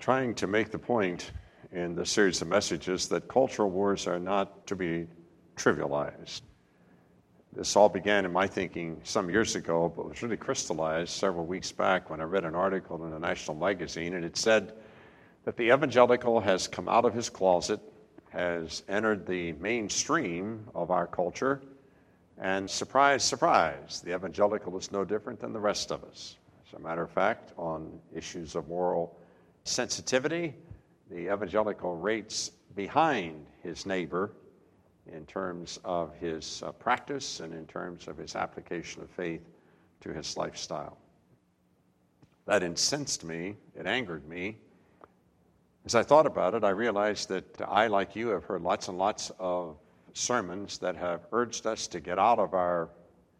trying to make the point in the series of messages that cultural wars are not to be trivialized. This all began in my thinking some years ago, but was really crystallized several weeks back when I read an article in a national magazine, and it said that the evangelical has come out of his closet, has entered the mainstream of our culture, and surprise, surprise, the evangelical is no different than the rest of us. As a matter of fact, on issues of moral sensitivity, the evangelical rates behind his neighbor in terms of his practice and in terms of his application of faith to his lifestyle. That incensed me, it angered me. As I thought about it, I realized that I, like you, have heard lots and lots of sermons that have urged us to get out of our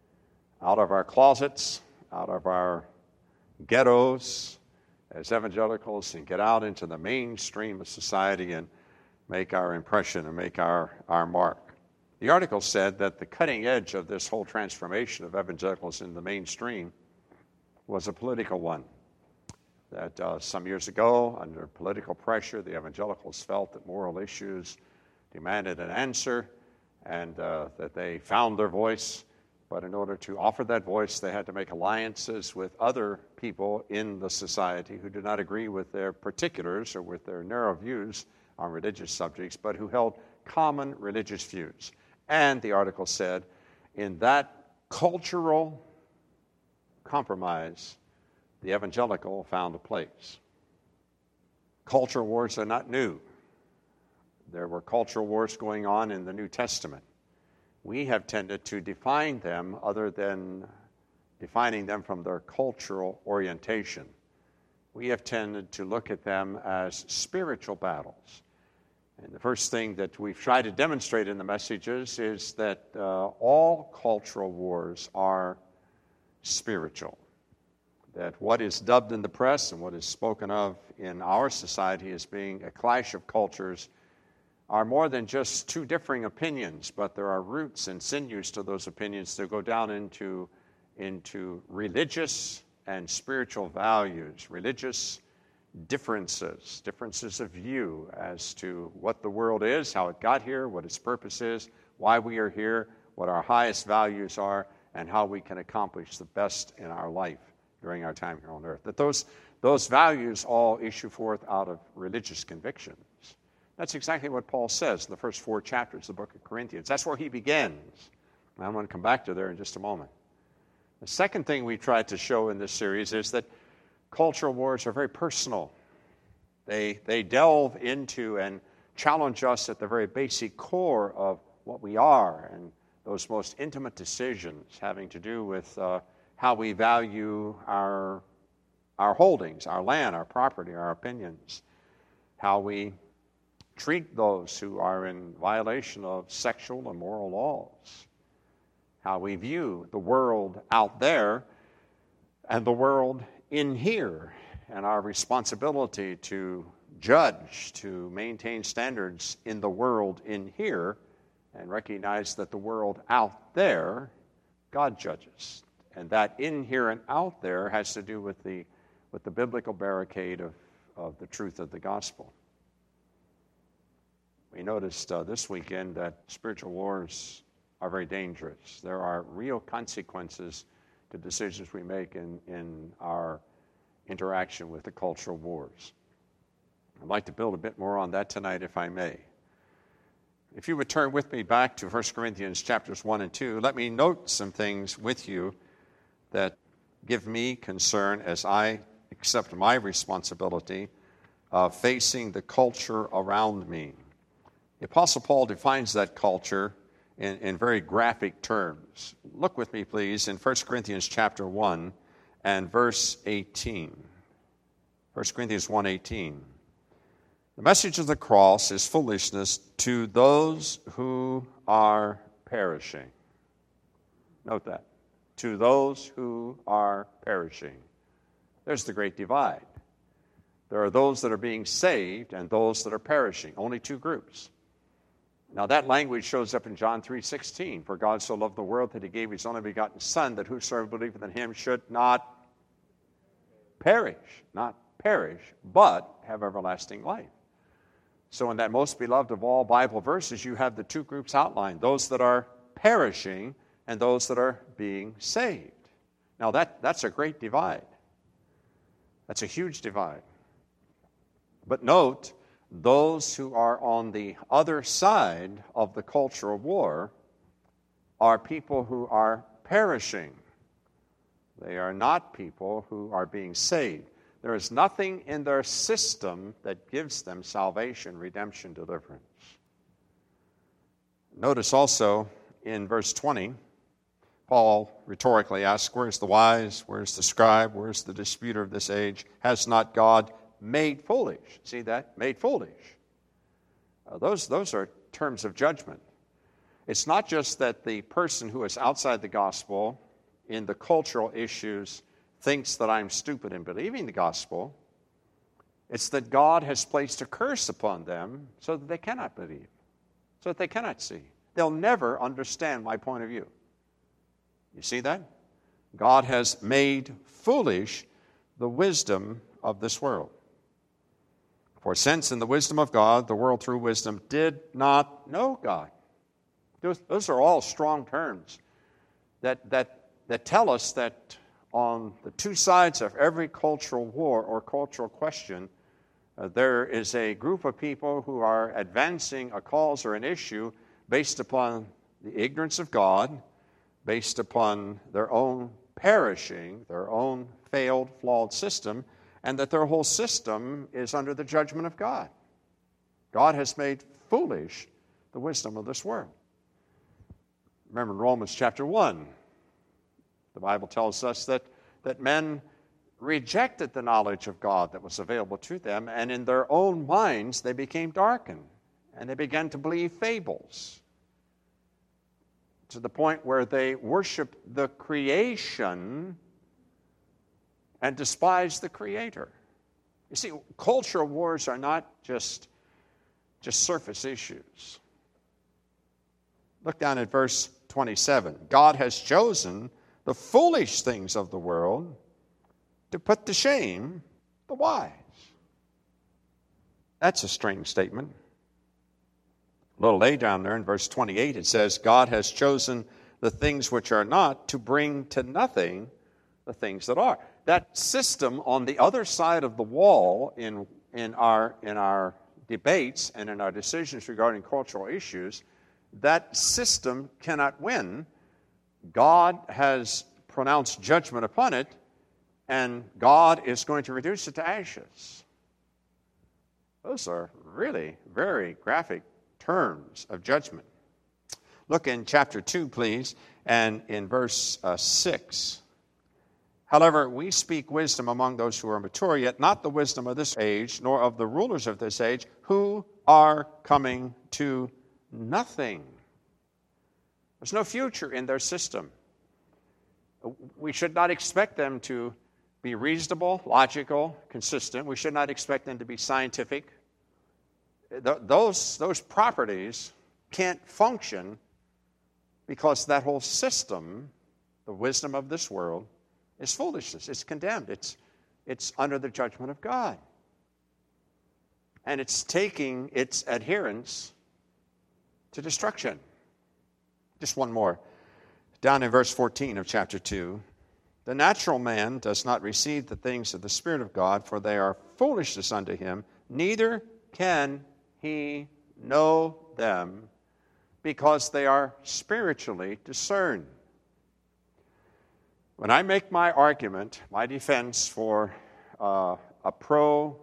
closets, out of our ghettos as evangelicals, and get out into the mainstream of society and make our impression and make our mark. The article said that the cutting edge of this whole transformation of evangelicals in the mainstream was a political one. That some years ago, under political pressure, the evangelicals felt that moral issues demanded an answer, and that they found their voice. But in order to offer that voice, they had to make alliances with other people in the society who did not agree with their particulars or with their narrow views on religious subjects, but who held common religious views. And the article said, in that cultural compromise, the evangelical found a place. Cultural wars are not new. There were cultural wars going on in the New Testament. We have tended to define them other than defining them from their cultural orientation. We have tended to look at them as spiritual battles. And the first thing that we've tried to demonstrate in the messages is that all cultural wars are spiritual. That what is dubbed in the press and what is spoken of in our society as being a clash of cultures are more than just two differing opinions, but there are roots and sinews to those opinions that go down into religious and spiritual values, religious differences of view as to what the world is, how it got here, what its purpose is, why we are here, what our highest values are, and how we can accomplish the best in our life during our time here on earth. That those values all issue forth out of religious convictions. That's exactly what Paul says in the first 4 chapters of the book of Corinthians. That's where he begins. And I'm going to come back to there in just a moment. The second thing we tried to show in this series is that cultural wars are very personal. They delve into and challenge us at the very basic core of what we are and those most intimate decisions having to do with how we value our holdings, our land, our property, our opinions, how we treat those who are in violation of sexual and moral laws, how we view the world out there and the world in here, and our responsibility to judge, to maintain standards in the world in here, and recognize that the world out there, God judges. And that in here and out there has to do with the biblical barricade of the truth of the gospel. We noticed this weekend that spiritual wars are very dangerous. There are real consequences to decisions we make in our interaction with the cultural wars. I'd like to build a bit more on that tonight, if I may. If you would turn with me back to 1 Corinthians chapters 1 and 2, let me note some things with you that give me concern as I accept my responsibility of facing the culture around me. The Apostle Paul defines that culture in very graphic terms. Look with me, please, in 1 Corinthians chapter 1 and verse 18. 1 Corinthians 1:18. The message of the cross is foolishness to those who are perishing. Note that. To those who are perishing. There's the great divide. There are those that are being saved and those that are perishing. Only two groups. Now that language shows up in John 3:16. For God so loved the world that he gave his only begotten Son, that whosoever believeth in him should not perish, but have everlasting life. So in that most beloved of all Bible verses, you have the two groups outlined, those that are perishing and those that are being saved. Now that's a great divide. That's a huge divide. But note, those who are on the other side of the cultural war are people who are perishing. They are not people who are being saved. There is nothing in their system that gives them salvation, redemption, deliverance. Notice also in verse 20, Paul rhetorically asks, where's the wise? Where's the scribe? Where's the disputer of this age? Has not God made foolish? See that? Made foolish. Those are terms of judgment. It's not just that the person who is outside the gospel in the cultural issues thinks that I'm stupid in believing the gospel. It's that God has placed a curse upon them so that they cannot believe, so that they cannot see. They'll never understand my point of view. You see that? God has made foolish the wisdom of this world. For since in the wisdom of God, the world through wisdom did not know God. Those are all strong terms that tell us that on the two sides of every cultural war or cultural question, there is a group of people who are advancing a cause or an issue based upon the ignorance of God, based upon their own perishing, their own failed, flawed system, and that their whole system is under the judgment of God. God has made foolish the wisdom of this world. Remember in Romans chapter 1, the Bible tells us that men rejected the knowledge of God that was available to them, and in their own minds they became darkened, and they began to believe fables, to the point where they worshiped the creation and despised the Creator. You see, cultural wars are not just surface issues. Look down at verse 27. God has chosen the foolish things of the world to put to shame the wise. That's a strange statement. A little later down there in verse 28, it says, God has chosen the things which are not to bring to nothing the things that are. That system on the other side of the wall in our debates and in our decisions regarding cultural issues, that system cannot win. God has pronounced judgment upon it, and God is going to reduce it to ashes. Those are really very graphic terms of judgment. Look in chapter 2, please, and in verse 6. However, we speak wisdom among those who are mature, yet not the wisdom of this age, nor of the rulers of this age, who are coming to nothing. There's no future in their system. We should not expect them to be reasonable, logical, consistent. We should not expect them to be scientific. Those properties can't function because that whole system, the wisdom of this world, is foolishness. It's condemned. It's under the judgment of God. And it's taking its adherents to destruction. Just one more. Down in verse 14 of chapter 2, the natural man does not receive the things of the Spirit of God, for they are foolishness unto him, neither can he know them, because they are spiritually discerned. When I make my argument, my defense for a pro-life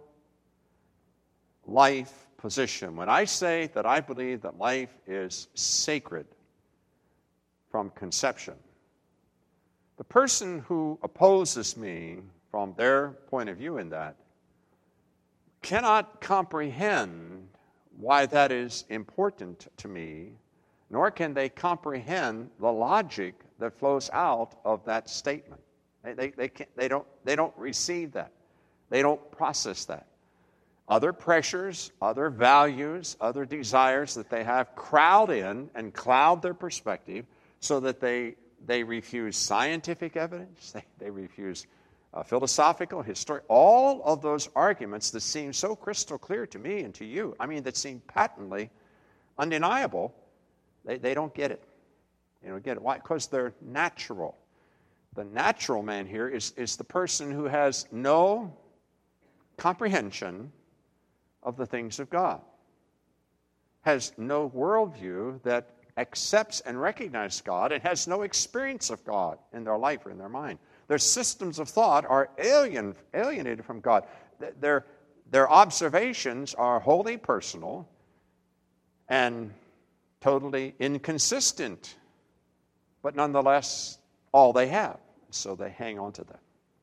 position, when I say that I believe that life is sacred from conception, the person who opposes me from their point of view in that cannot comprehend why that is important to me, nor can they comprehend the logic that flows out of that statement. They don't receive that. They don't process that. Other pressures, other values, other desires that they have crowd in and cloud their perspective so that they refuse scientific evidence, they refuse philosophical, historic, all of those arguments that seem so crystal clear to me and to you, that seem patently undeniable, they don't get it. They don't get it. Why? Because they're natural. The natural man here is the person who has no comprehension of the things of God, has no worldview that accepts and recognizes God, and has no experience of God in their life or in their mind. Their systems of thought are alienated from God. Their observations are wholly personal and totally inconsistent, but nonetheless all they have. So they hang on to them.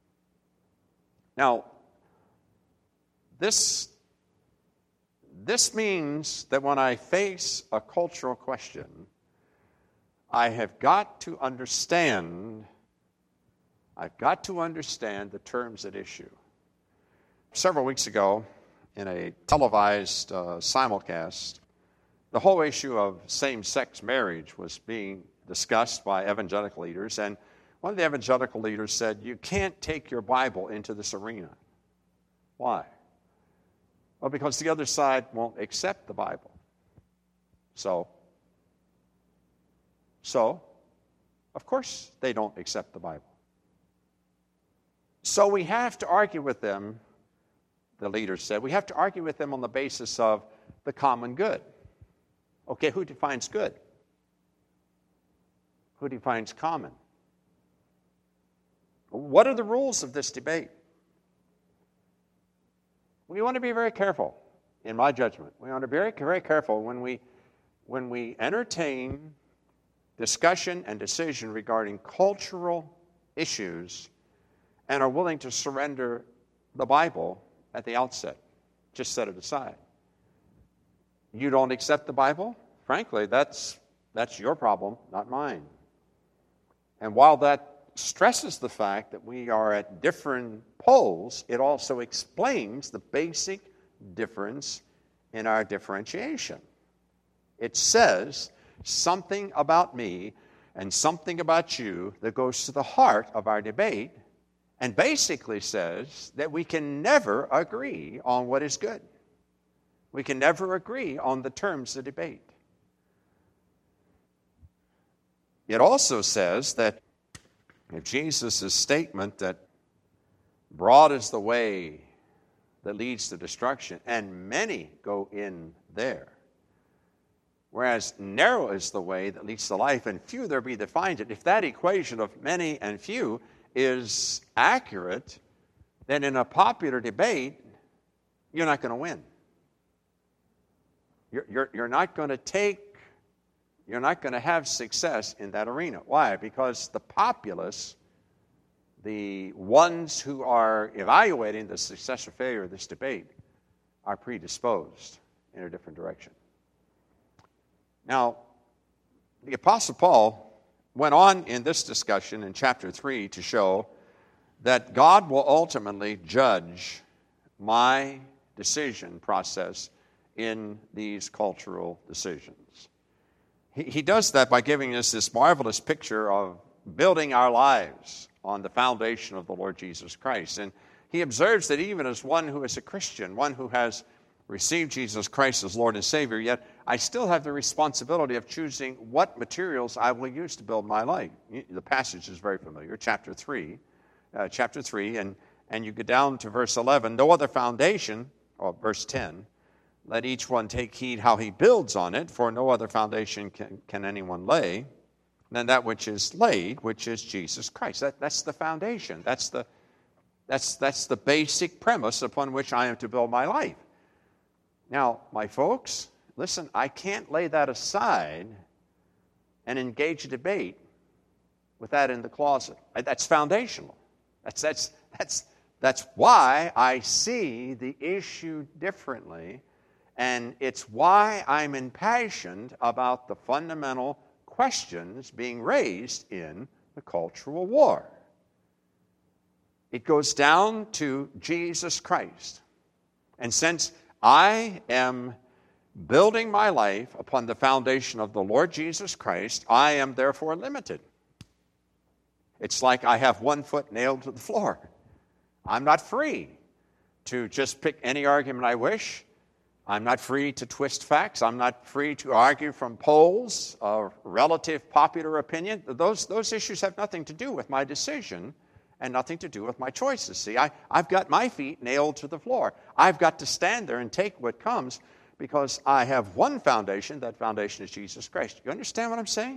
Now, this means that when I face a cultural question, I have got to understand the terms at issue. Several weeks ago, in a televised simulcast, the whole issue of same-sex marriage was being discussed by evangelical leaders, and one of the evangelical leaders said, "You can't take your Bible into this arena." Why? Well, because the other side won't accept the Bible. So, of course they don't accept the Bible. So we have to argue with them, the leader said. We have to argue with them on the basis of the common good. Okay, who defines good? Who defines common? What are the rules of this debate? We want to be very careful, in my judgment. We want to be very, very careful when we entertain discussion and decision regarding cultural issues and are willing to surrender the Bible at the outset. Just set it aside. You don't accept the Bible? Frankly, that's your problem, not mine. And while that stresses the fact that we are at different poles, it also explains the basic difference in our differentiation. It says something about me and something about you that goes to the heart of our debate, and basically says that we can never agree on what is good. We can never agree on the terms of debate. It also says that if Jesus' statement that broad is the way that leads to destruction, and many go in there, whereas narrow is the way that leads to life, and few there be that find it, if that equation of many and few is accurate, then in a popular debate, you're not going to win. You're not going to have success in that arena. Why? Because the populace, the ones who are evaluating the success or failure of this debate, are predisposed in a different direction. Now, the Apostle Paul went on in this discussion in chapter 3 to show that God will ultimately judge my decision process in these cultural decisions. He does that by giving us this marvelous picture of building our lives on the foundation of the Lord Jesus Christ. And he observes that even as one who is a Christian, one who has received Jesus Christ as Lord and Savior, yet I still have the responsibility of choosing what materials I will use to build my life. The passage is very familiar, chapter 3, and you get down to verse 11, no other foundation, or verse 10, let each one take heed how he builds on it, for no other foundation can anyone lay than that which is laid, which is Jesus Christ. That's the foundation. That's the basic premise upon which I am to build my life. Now, my folks, listen, I can't lay that aside and engage a debate with that in the closet. That's foundational. That's why I see the issue differently, and it's why I'm impassioned about the fundamental questions being raised in the cultural war. It goes down to Jesus Christ. And since I am building my life upon the foundation of the Lord Jesus Christ, I am therefore limited. It's like I have one foot nailed to the floor. I'm not free to just pick any argument I wish. I'm not free to twist facts. I'm not free to argue from polls or relative popular opinion. Those issues have nothing to do with my decision and nothing to do with my choices. See, I've got my feet nailed to the floor. I've got to stand there and take what comes because I have one foundation. That foundation is Jesus Christ. You understand what I'm saying?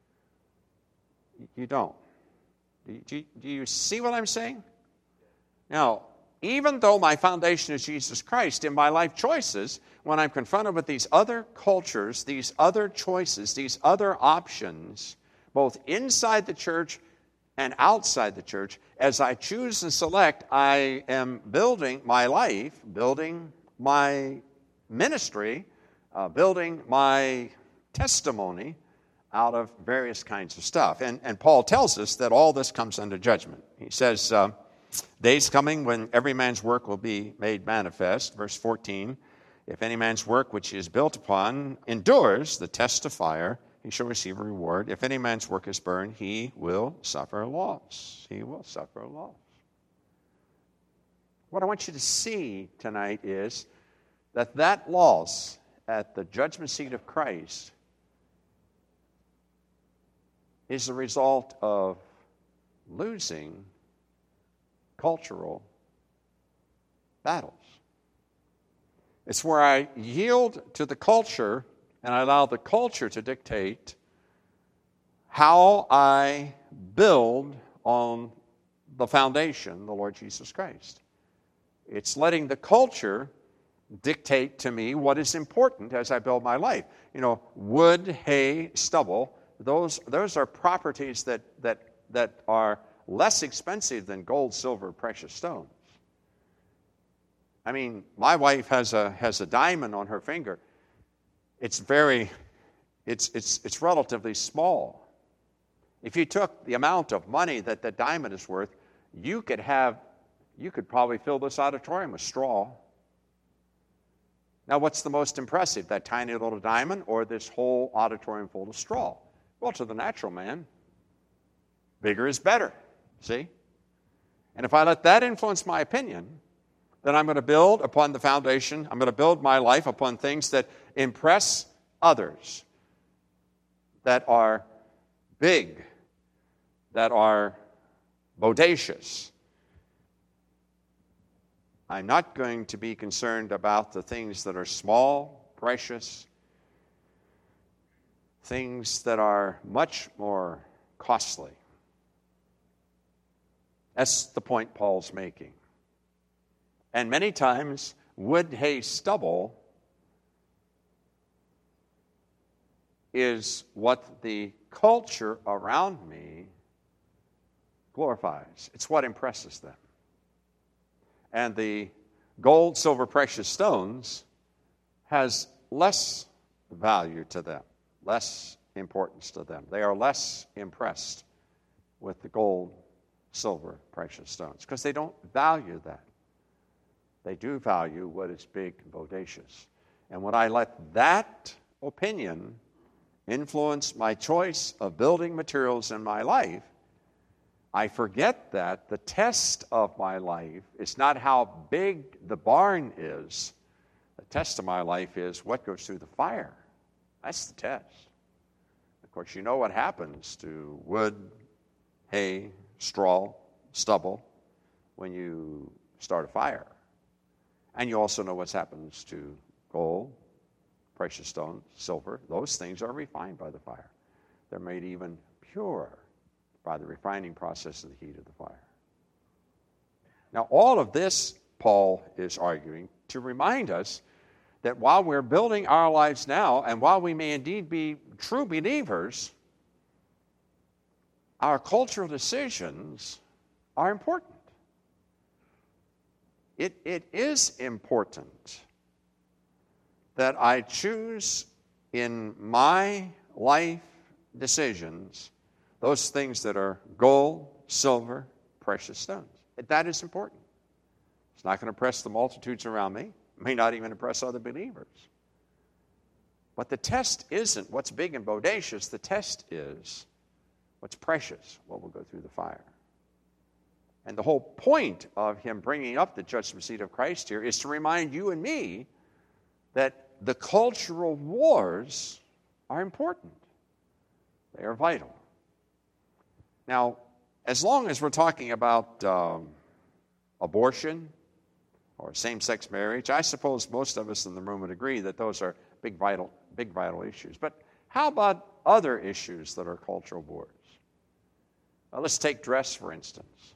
You don't. Do you see what I'm saying? Now, even though my foundation is Jesus Christ, in my life choices, when I'm confronted with these other cultures, these other choices, these other options, both inside the church and outside the church, as I choose and select, I am building my life, building my ministry, building my testimony out of various kinds of stuff. And Paul tells us that all this comes under judgment. He says, days coming when every man's work will be made manifest. Verse 14, if any man's work which he is built upon endures the test of fire, he shall receive a reward. If any man's work is burned, he will suffer loss. He will suffer loss. What I want you to see tonight is that loss at the judgment seat of Christ is the result of losing cultural battles. It's where I yield to the culture and I allow the culture to dictate how I build on the foundation, the Lord Jesus Christ. It's letting the culture dictate to me what is important as I build my life. You know, wood, hay, stubble, those are properties that are less expensive than gold, silver, precious stones. I mean, my wife has a diamond on her finger. It's relatively small. If you took the amount of money that the diamond is worth, you could probably fill this auditorium with straw. Now, what's the most impressive, that tiny little diamond or this whole auditorium full of straw? Well, to the natural man, bigger is better. See? And if I let that influence my opinion, then I'm going to build upon the foundation. I'm going to build my life upon things that impress others, that are big, that are bodacious. I'm not going to be concerned about the things that are small, precious, things that are much more costly. That's the point Paul's making. And many times, wood, hay, stubble is what the culture around me glorifies. It's what impresses them. And the gold, silver, precious stones has less value to them, less importance to them. They are less impressed with the gold, silver, precious stones because they don't value that. They do value what is big and bodacious. And when I let that opinion influence my choice of building materials in my life, I forget that the test of my life is not how big the barn is. The test of my life is what goes through the fire. That's the test. Of course, you know what happens to wood, hay, straw, stubble when you start a fire. And you also know what happens to gold, precious stones, silver. Those things are refined by the fire. They're made even pure by the refining process of the heat of the fire. Now, all of this, Paul is arguing to remind us that while we're building our lives now, and while we may indeed be true believers, our cultural decisions are important. It is important that I choose in my life decisions those things that are gold, silver, precious stones. That is important. It's not going to impress the multitudes around me. It may not even impress other believers. But the test isn't what's big and bodacious. The test is what's precious, what will go through the fire. And the whole point of him bringing up the judgment seat of Christ here is to remind you and me that the cultural wars are important. They are vital. Now, as long as we're talking about abortion or same-sex marriage, I suppose most of us in the room would agree that those are big vital issues. But how about other issues that are cultural wars? Now, let's take dress, for instance.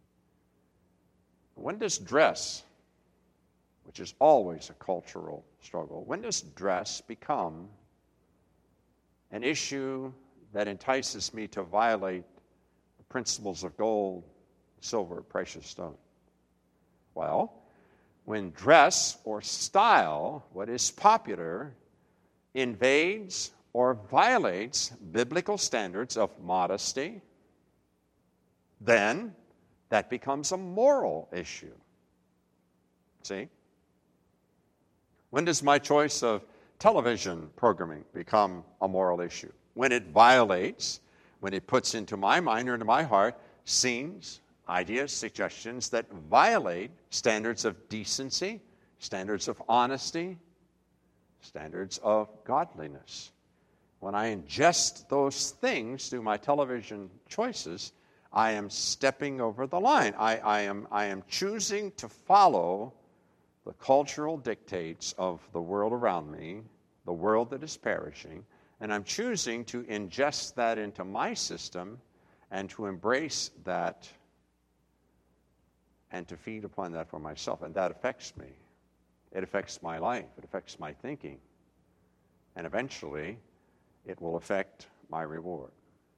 When does dress, which is always a cultural struggle, when does dress become an issue that entices me to violate the principles of gold, silver, precious stone? Well, when dress or style, what is popular, invades or violates biblical standards of modesty, then that becomes a moral issue. See? When does my choice of television programming become a moral issue? When it violates, when it puts into my mind or into my heart scenes, ideas, suggestions that violate standards of decency, standards of honesty, standards of godliness. When I ingest those things through my television choices, I am stepping over the line. I am choosing to follow the cultural dictates of the world around me, the world that is perishing, and I'm choosing to ingest that into my system and to embrace that and to feed upon that for myself. And that affects me. It affects my life. It affects my thinking. And eventually, it will affect my reward.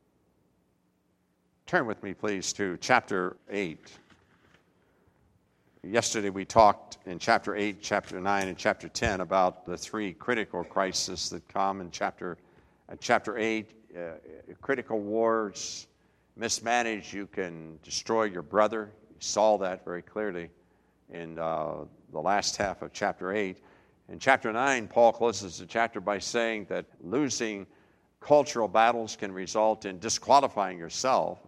Turn with me, please, to chapter 8. Yesterday we talked in chapter 8, chapter 9, and chapter 10 about the three critical crises that come in chapter 8. Critical wars, mismanaged, you can destroy your brother. You saw that very clearly in the last half of chapter 8. In chapter 9, Paul closes the chapter by saying that losing cultural battles can result in disqualifying yourself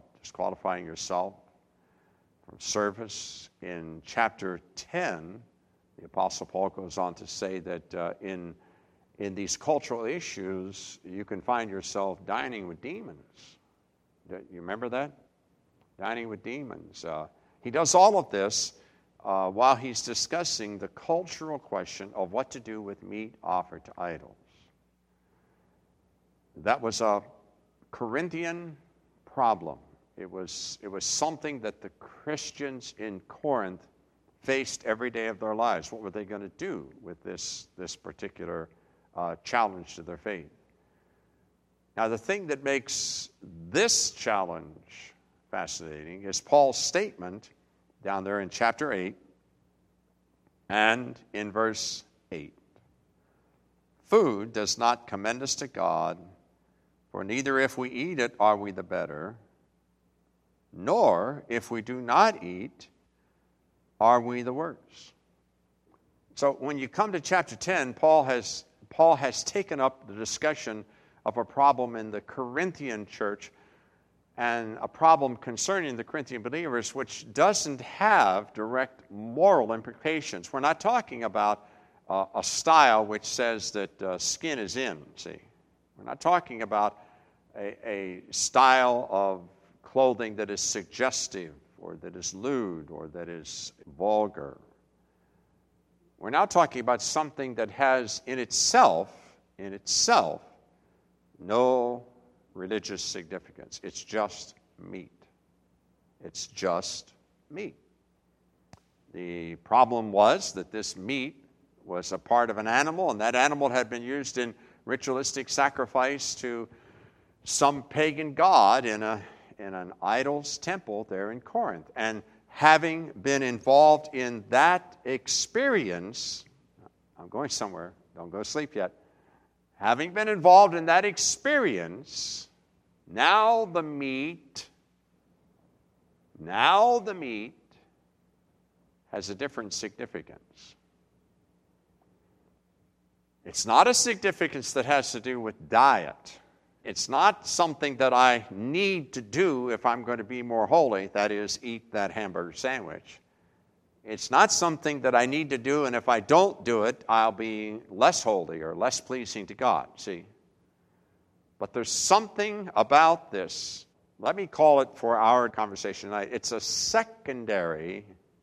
from service. In chapter 10, the Apostle Paul goes on to say that in these cultural issues, you can find yourself dining with demons. You remember that? Dining with demons. He does all of this while he's discussing the cultural question of what to do with meat offered to idols. That was a Corinthian problem. It was something that the Christians in Corinth faced every day of their lives. What were they going to do with this particular challenge to their faith? Now, the thing that makes this challenge fascinating is Paul's statement down there in chapter 8 and in verse 8. Food does not commend us to God, for neither if we eat it are we the better, nor if we do not eat are we the worse. So when you come to chapter 10, Paul has taken up the discussion of a problem in the Corinthian church and a problem concerning the Corinthian believers which doesn't have direct moral implications. We're not talking about a style which says that skin is in, see. We're not talking about a style of clothing that is suggestive or that is lewd or that is vulgar. We're now talking about something that has in itself, no religious significance. It's just meat. It's just meat. The problem was that this meat was a part of an animal, and that animal had been used in ritualistic sacrifice to some pagan god in an idol's temple there in Corinth. And having been involved in that experience, I'm going somewhere, don't go to sleep yet. Having been involved in that experience, now the meat has a different significance. It's not a significance that has to do with diet. It's not something that I need to do if I'm going to be more holy, that is, eat that hamburger sandwich. It's not something that I need to do, and if I don't do it, I'll be less holy or less pleasing to God, see? But there's something about this. Let me call it, for our conversation tonight, it's a secondary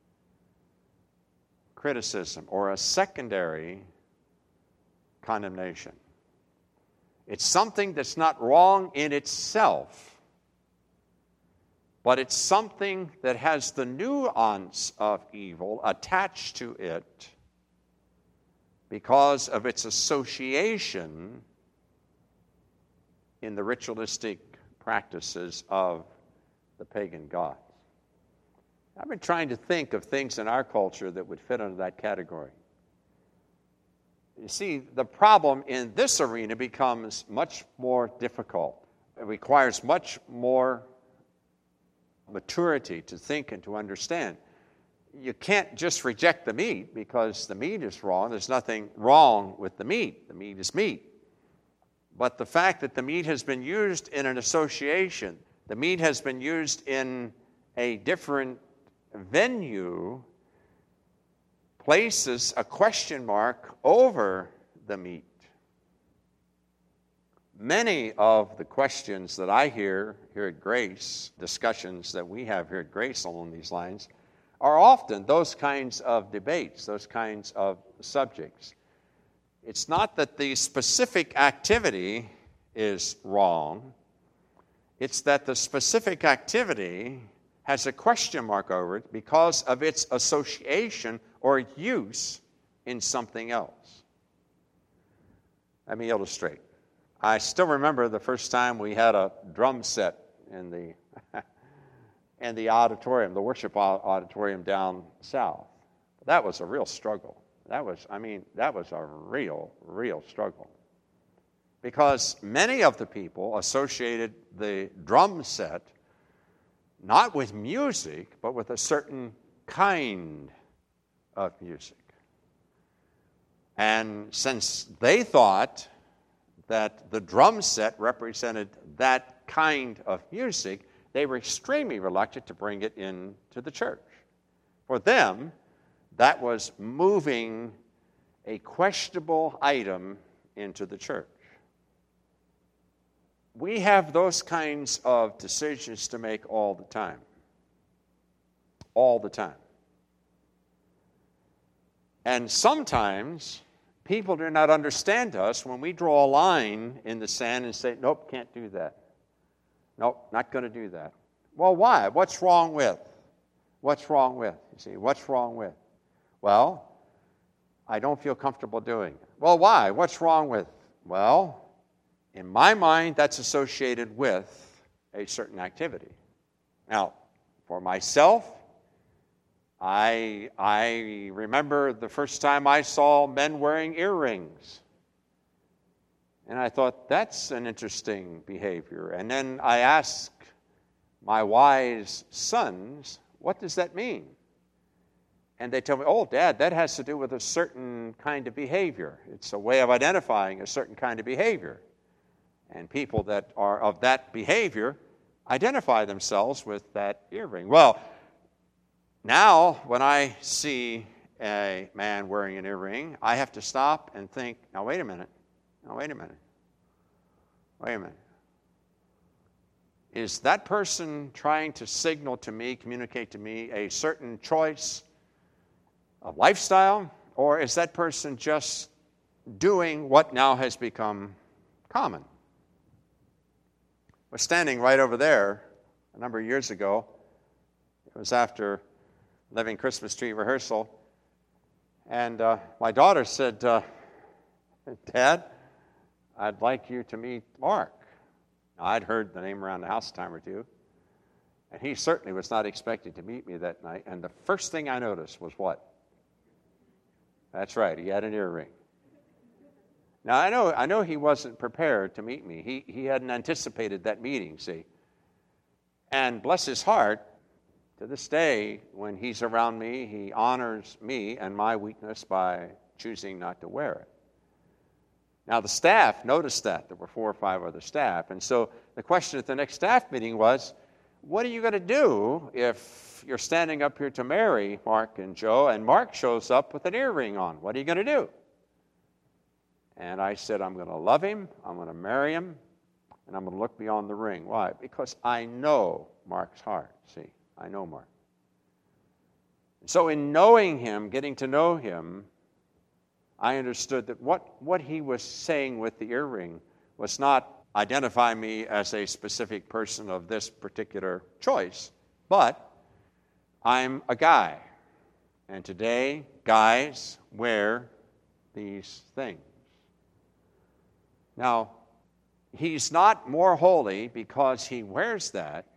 criticism or a secondary condemnation. It's something that's not wrong in itself, but it's something that has the nuance of evil attached to it because of its association in the ritualistic practices of the pagan gods. I've been trying to think of things in our culture that would fit under that category. You see, the problem in this arena becomes much more difficult. It requires much more maturity to think and to understand. You can't just reject the meat because the meat is wrong. There's nothing wrong with the meat. The meat is meat. But the fact that the meat has been used in an association, the meat has been used in a different venue, places a question mark over the meat. Many of the questions that I hear here at Grace, discussions that we have here at Grace along these lines, are often those kinds of debates, those kinds of subjects. It's not that the specific activity is wrong. It's that the specific activity has a question mark over it because of its association or use in something else. Let me illustrate. I still remember the first time we had a drum set in the auditorium, the worship auditorium down south. That was a real struggle. That was a real struggle. Because many of the people associated the drum set not with music, but with a certain kind of music. And since they thought that the drum set represented that kind of music, they were extremely reluctant to bring it into the church. For them, that was moving a questionable item into the church. We have those kinds of decisions to make all the time. All the time. And sometimes people do not understand us when we draw a line in the sand and say, nope, can't do that. Nope, not going to do that. Well, why? What's wrong with? What's wrong with? You see, what's wrong with? Well, I don't feel comfortable doing it. Well, why? What's wrong with? Well, in my mind, that's associated with a certain activity. Now, for myself, I remember the first time I saw men wearing earrings. And I thought, that's an interesting behavior. And then I asked my wise sons, what does that mean? And they tell me, oh, Dad, that has to do with a certain kind of behavior. It's a way of identifying a certain kind of behavior. And people that are of that behavior identify themselves with that earring. Well, now when I see a man wearing an earring, I have to stop and think, now wait a minute. Is that person trying to signal to me, communicate to me a certain choice of lifestyle, or is that person just doing what now has become common? I was standing right over there a number of years ago. It was after Living Christmas Tree rehearsal, and my daughter said, Dad, I'd like you to meet Mark. Now, I'd heard the name around the house a time or two, and he certainly was not expecting to meet me that night, and the first thing I noticed was what? That's right, he had an earring. Now, I know he wasn't prepared to meet me. He hadn't anticipated that meeting, see. And bless his heart, to this day, when he's around me, he honors me and my weakness by choosing not to wear it. Now the staff noticed that. There were 4 or 5 other staff. And so the question at the next staff meeting was, what are you going to do if you're standing up here to marry Mark and Joe, and Mark shows up with an earring on? What are you going to do? And I said, I'm going to love him, I'm going to marry him, and I'm going to look beyond the ring. Why? Because I know Mark's heart. See, I know Mark. So in knowing him, getting to know him, I understood that what he was saying with the earring was not identify me as a specific person of this particular choice, but I'm a guy. And today, guys wear these things. Now, he's not more holy because he wears that.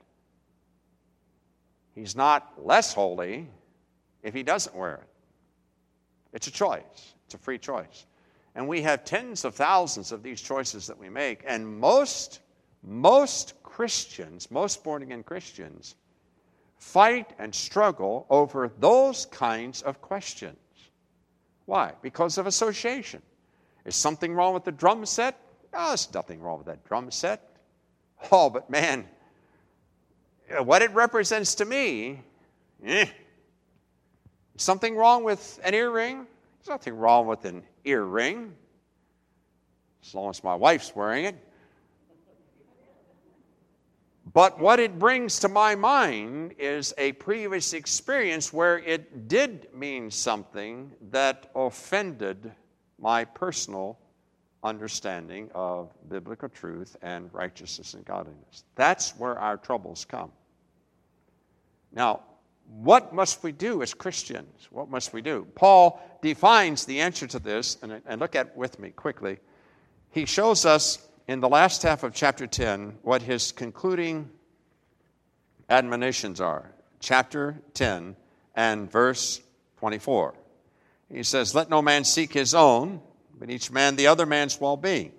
He's not less holy if he doesn't wear it. It's a choice. It's a free choice. And we have tens of thousands of these choices that we make. And most Christians, most born-again Christians, fight and struggle over those kinds of questions. Why? Because of association. Is something wrong with the drum set? Oh, there's nothing wrong with that drum set. Oh, but man, what it represents to me, Something wrong with an earring? There's nothing wrong with an earring, as long as my wife's wearing it. But what it brings to my mind is a previous experience where it did mean something that offended my personal understanding of biblical truth and righteousness and godliness. That's where our troubles come. Now, what must we do as Christians? What must we do? Paul defines the answer to this, and look at it with me quickly. He shows us in the last half of chapter 10 what his concluding admonitions are. Chapter 10 and verse 24. He says, let no man seek his own, but each man the other man's well-being.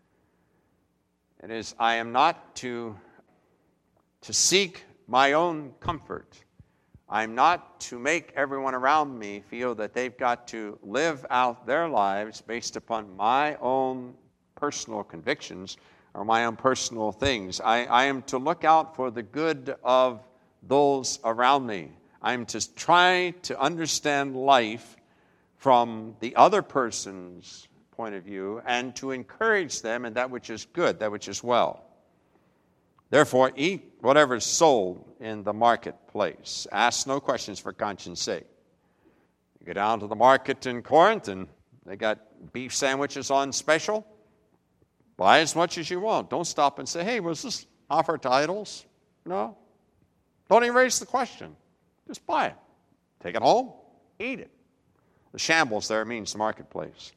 It is, I am not to seek my own comfort. I'm not to make everyone around me feel that they've got to live out their lives based upon my own personal convictions or my own personal things. I am to look out for the good of those around me. I'm to try to understand life from the other person's point of view and to encourage them in that which is good, that which is well. Therefore, eat whatever is sold in the marketplace. Ask no questions for conscience sake. You go down to the market in Corinth and they got beef sandwiches on special. Buy as much as you want. Don't stop and say, hey, was this offered to idols? No. Don't even raise the question. Just buy it. Take it home. Eat it. The shambles there means the marketplace.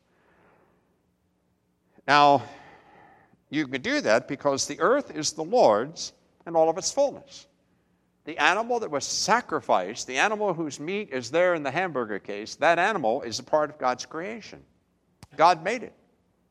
Now, you can do that because the earth is the Lord's and all of its fullness. The animal that was sacrificed, the animal whose meat is there in the hamburger case, that animal is a part of God's creation. God made it.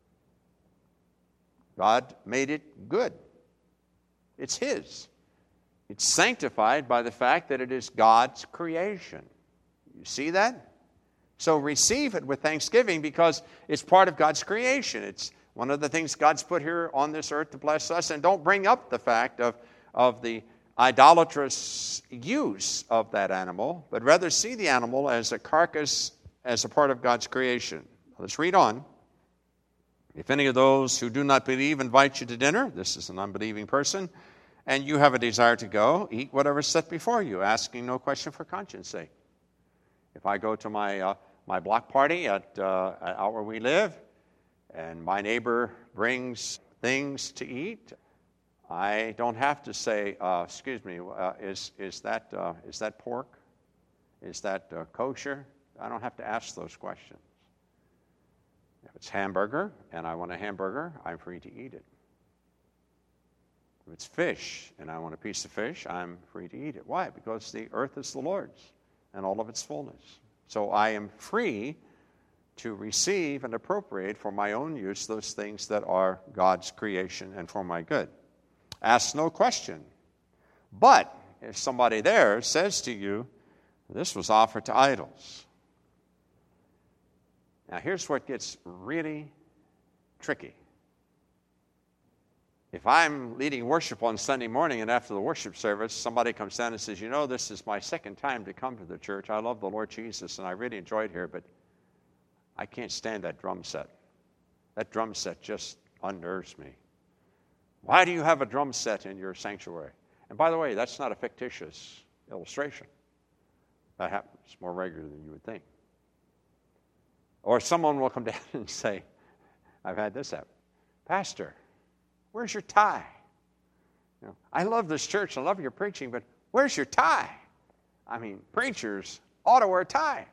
God made it good. It's His. It's sanctified by the fact that it is God's creation. You see that? So receive it with thanksgiving because it's part of God's creation. It's one of the things God's put here on this earth to bless us. And don't bring up the fact of the idolatrous use of that animal, but rather see the animal as a carcass, as a part of God's creation. Let's read on. If any of those who do not believe invite you to dinner, this is an unbelieving person, and you have a desire to go, eat whatever is set before you, asking no question for conscience sake. If I go to my block party out where we live, and my neighbor brings things to eat, I don't have to say, excuse me, is that pork? Is that kosher? I don't have to ask those questions. If it's hamburger and I want a hamburger, I'm free to eat it. If it's fish and I want a piece of fish, I'm free to eat it. Why? Because the earth is the Lord's and all of its fullness. So I am free to receive and appropriate for my own use those things that are God's creation and for my good. Ask no question. But if somebody there says to you, this was offered to idols. Now here's what gets really tricky. If I'm leading worship on Sunday morning and after the worship service, somebody comes down and says, this is my second time to come to the church. I love the Lord Jesus and I really enjoy it here, but I can't stand that drum set. That drum set just unnerves me. Why do you have a drum set in your sanctuary? And by the way, that's not a fictitious illustration. That happens more regularly than you would think. Or someone will come down and say, I've had this happen. Pastor, where's your tie? I love this church, I love your preaching, but where's your tie? I mean, preachers ought to wear ties.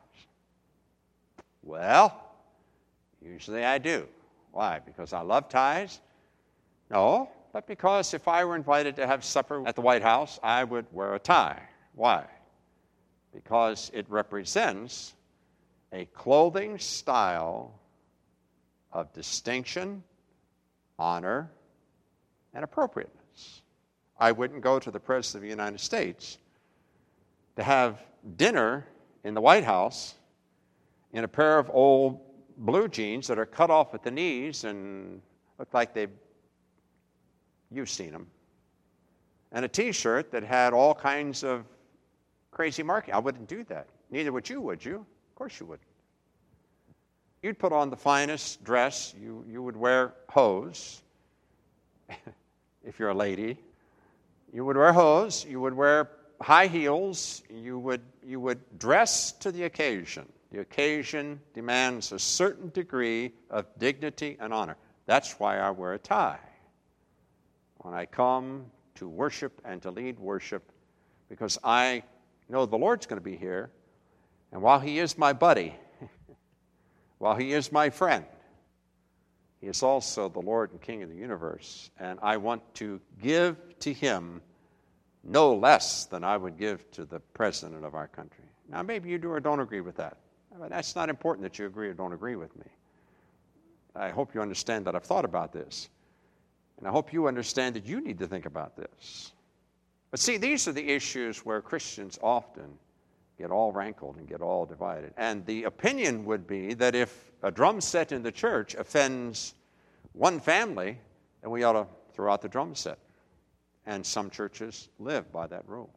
Well, usually I do. Why? Because I love ties? No, but because if I were invited to have supper at the White House, I would wear a tie. Why? Because it represents a clothing style of distinction, honor, and appropriateness. I wouldn't go to the President of the United States to have dinner in the White House in a pair of old blue jeans that are cut off at the knees and look like you've seen them, and a T-shirt that had all kinds of crazy marking. I wouldn't do that. Neither would you? Of course you wouldn't. You'd put on the finest dress. You would wear hose. If you're a lady, you would wear hose. You would wear high heels. You would dress to the occasion. The occasion demands a certain degree of dignity and honor. That's why I wear a tie when I come to worship and to lead worship, because I know the Lord's going to be here, and while He is my buddy, while He is my friend, He is also the Lord and King of the universe, and I want to give to Him no less than I would give to the President of our country. Now, maybe you do or don't agree with that. But that's not important that you agree or don't agree with me. I hope you understand that I've thought about this. And I hope you understand that you need to think about this. But see, these are the issues where Christians often get all rankled and get all divided. And the opinion would be that if a drum set in the church offends one family, then we ought to throw out the drum set. And some churches live by that rule.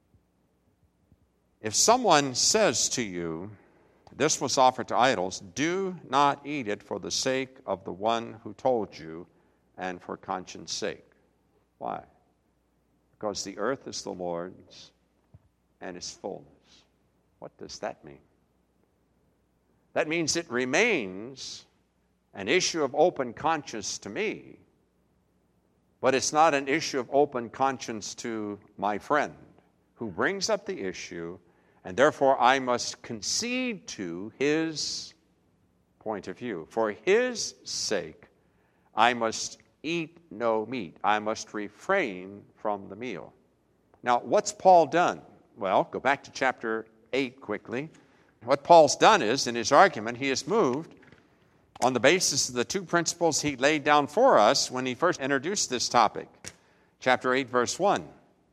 If someone says to you, this was offered to idols, do not eat it for the sake of the one who told you and for conscience sake. Why? Because the earth is the Lord's and His fullness. What does that mean? That means it remains an issue of open conscience to me, but it's not an issue of open conscience to my friend who brings up the issue, and therefore I must concede to his point of view. For his sake, I must eat no meat. I must refrain from the meal. Now, what's Paul done? Well, go back to chapter 8 quickly. What Paul's done is, in his argument, he has moved on the basis of the two principles he laid down for us when he first introduced this topic. Chapter 8, verse 1.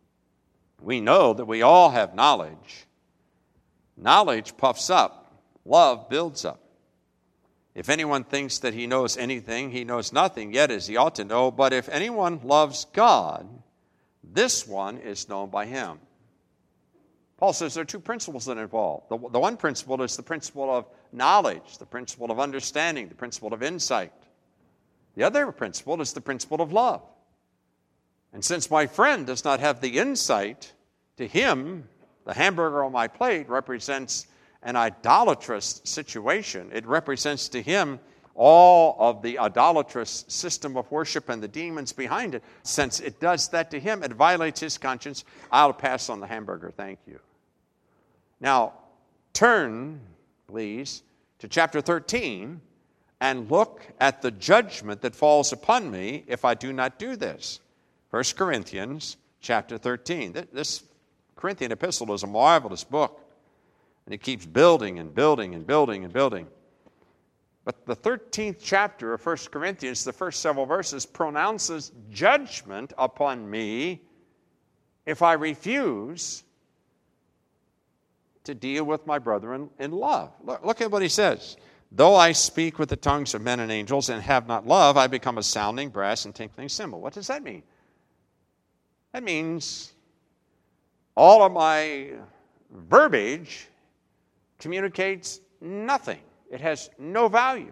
We know that we all have knowledge. Knowledge puffs up. Love builds up. If anyone thinks that he knows anything, he knows nothing yet as he ought to know. But if anyone loves God, this one is known by him. Paul says there are two principles that are involved. The one principle is the principle of knowledge, the principle of understanding, the principle of insight. The other principle is the principle of love. And since my friend does not have the insight, to him, the hamburger on my plate represents an idolatrous situation. It represents to him all of the idolatrous system of worship and the demons behind it. Since it does that to him, it violates his conscience. I'll pass on the hamburger, thank you. Now, turn, please, to chapter 13 and look at the judgment that falls upon me if I do not do this. 1 Corinthians chapter 13. This Corinthian epistle is a marvelous book, and it keeps building and building and building and building. But the 13th chapter of 1 Corinthians, the first several verses, pronounces judgment upon me if I refuse to deal with my brother in love. Look at what he says. Though I speak with the tongues of men and angels and have not love, I become a sounding brass and tinkling cymbal. What does that mean? That means all of my verbiage communicates nothing. It has no value.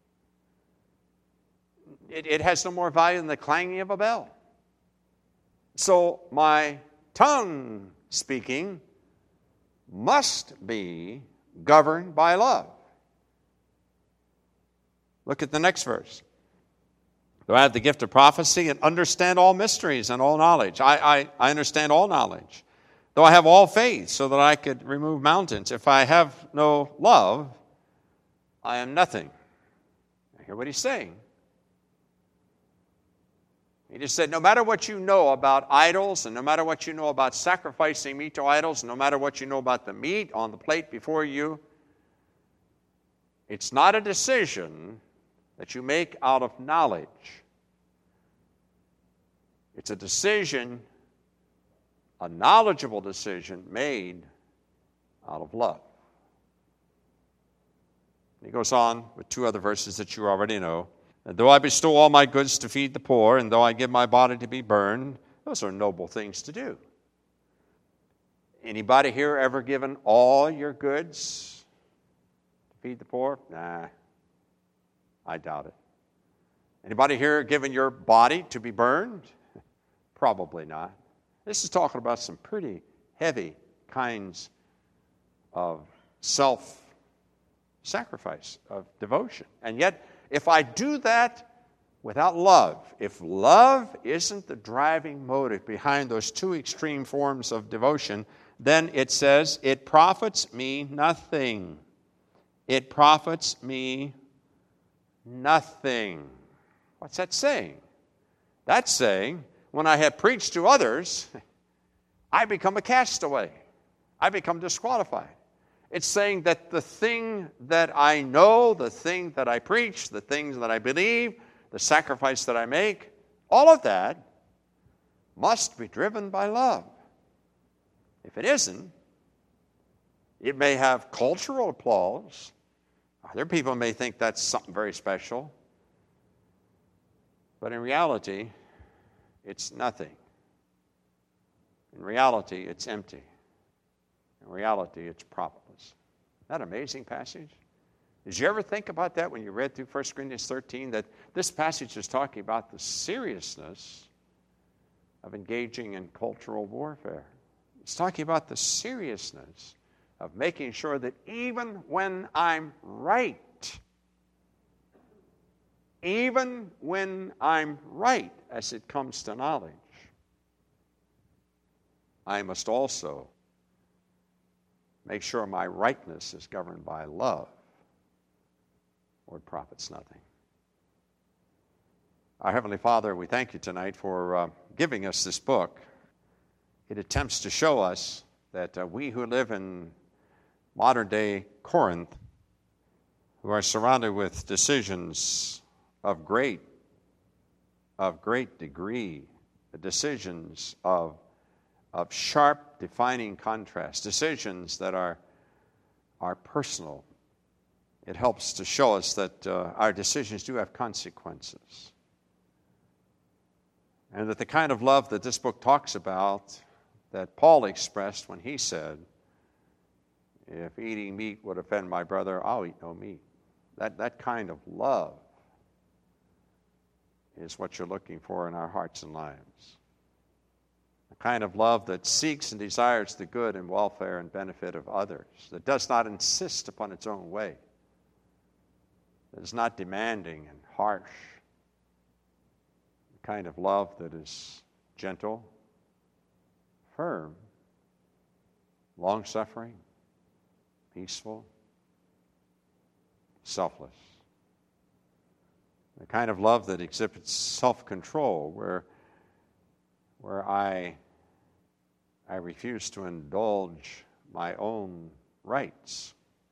It has no more value than the clanging of a bell. So my tongue speaking must be governed by love. Look at the next verse. Though I have the gift of prophecy and understand all mysteries and all knowledge. I understand all knowledge. Though I have all faith so that I could remove mountains. If I have no love, I am nothing. I hear what he's saying. He just said, no matter what you know about idols, and no matter what you know about sacrificing meat to idols, no matter what you know about the meat on the plate before you, it's not a decision that you make out of knowledge. It's a decision, a knowledgeable decision made out of love. He goes on with two other verses that you already know. Though I bestow all my goods to feed the poor, and though I give my body to be burned, those are noble things to do. Anybody here ever given all your goods to feed the poor? Nah, I doubt it. Anybody here given your body to be burned? Probably not. This is talking about some pretty heavy kinds of self-sacrifice, of devotion. And yet, if I do that without love, if love isn't the driving motive behind those two extreme forms of devotion, then it says, it profits me nothing. It profits me nothing. What's that saying? That's saying, when I have preached to others, I become a castaway. I become disqualified. It's saying that the thing that I know, the thing that I preach, the things that I believe, the sacrifice that I make, all of that must be driven by love. If it isn't, it may have cultural applause. Other people may think that's something very special. But in reality, it's nothing. In reality, it's empty. In reality, it's profitless. Isn't that an amazing passage? Did you ever think about that when you read through 1 Corinthians 13, that this passage is talking about the seriousness of engaging in cultural warfare? It's talking about the seriousness of making sure that even when I'm right, as it comes to knowledge, I must also make sure my rightness is governed by love, or it profits nothing. Our Heavenly Father, we thank you tonight for giving us this book. It attempts to show us that we who live in modern-day Corinth, who are surrounded with decisions of great degree, decisions of sharp, defining contrast, decisions that are personal. It helps to show us that our decisions do have consequences. And that the kind of love that this book talks about, that Paul expressed when he said, if eating meat would offend my brother, I'll eat no meat. That kind of love is what you're looking for in our hearts and lives. The kind of love that seeks and desires the good and welfare and benefit of others, that does not insist upon its own way, that is not demanding and harsh. The kind of love that is gentle, firm, long-suffering, peaceful, selfless. The kind of love that exhibits self-control, where I refuse to indulge my own rights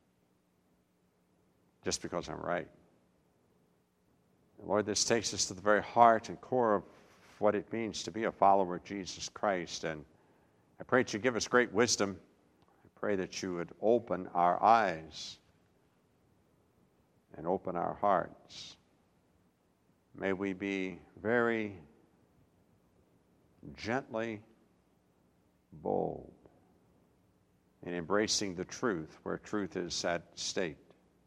just because I'm right. And Lord, this takes us to the very heart and core of what it means to be a follower of Jesus Christ. And I pray that you give us great wisdom. I pray that you would open our eyes and open our hearts. May we be very gently bold in embracing the truth where truth is at stake,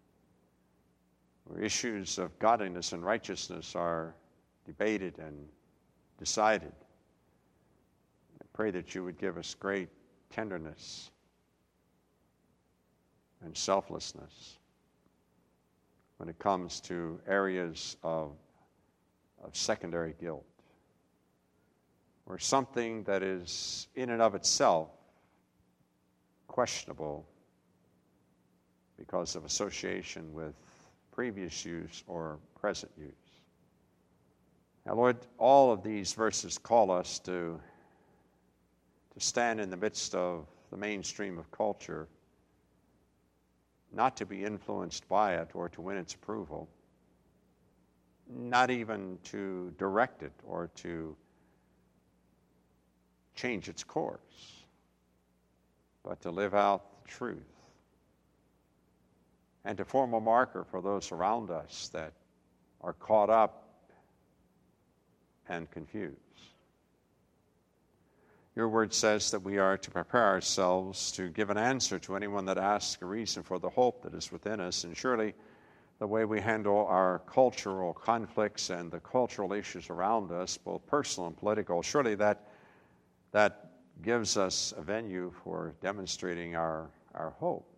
where issues of godliness and righteousness are debated and decided. I pray that you would give us great tenderness and selflessness when it comes to areas of secondary guilt, where something that is in and of itself questionable because of association with previous use or present use. Now, Lord, all of these verses call us to stand in the midst of the mainstream of culture, not to be influenced by it or to win its approval, not even to direct it or to change its course, but to live out the truth and to form a marker for those around us that are caught up and confused. Your word says that we are to prepare ourselves to give an answer to anyone that asks a reason for the hope that is within us, and surely the way we handle our cultural conflicts and the cultural issues around us, both personal and political, surely that gives us a venue for demonstrating our hope.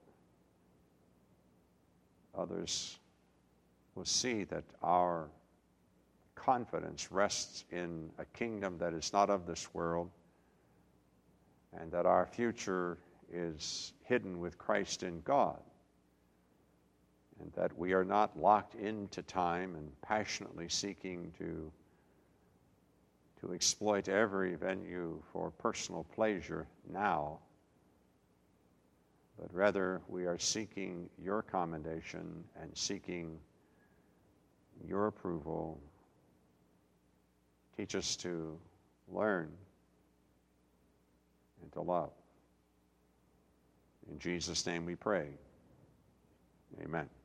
Others will see that our confidence rests in a kingdom that is not of this world, and that our future is hidden with Christ in God, and that we are not locked into time and passionately seeking to exploit every venue for personal pleasure now, but rather we are seeking your commendation and seeking your approval. Teach us to learn and to love. In Jesus' name we pray. Amen.